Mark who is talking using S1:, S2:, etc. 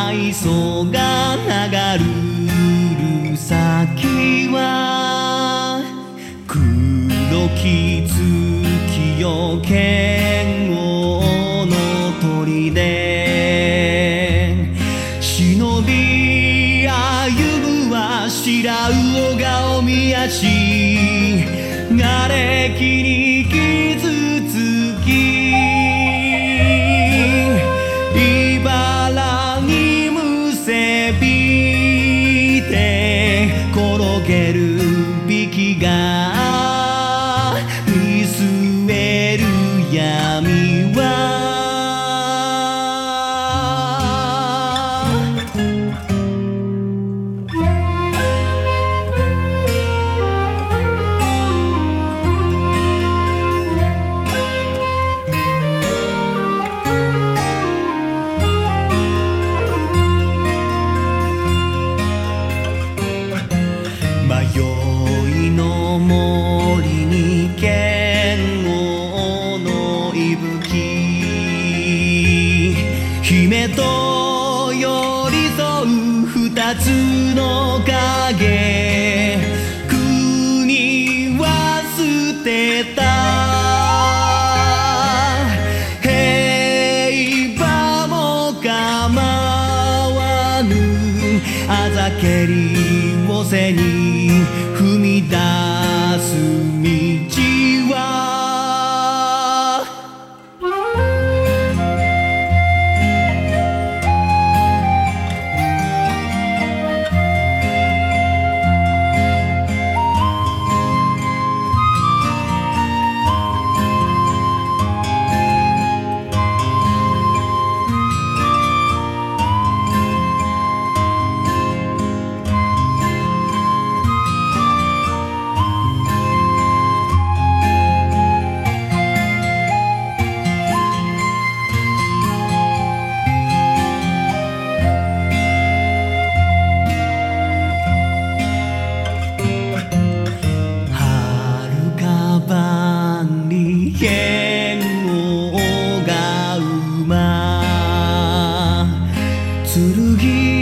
S1: 磯が流る先は黒き月よ剣王の砦忍び歩むは白魚が宮し瓦礫に傷つき茨にむせびて転げるびきが見据える闇は迷いの森に剣王の息吹姫と寄り添う二つの影国は捨てた平和も構わぬあざけりを背に踏み出す道は剣王が馬剣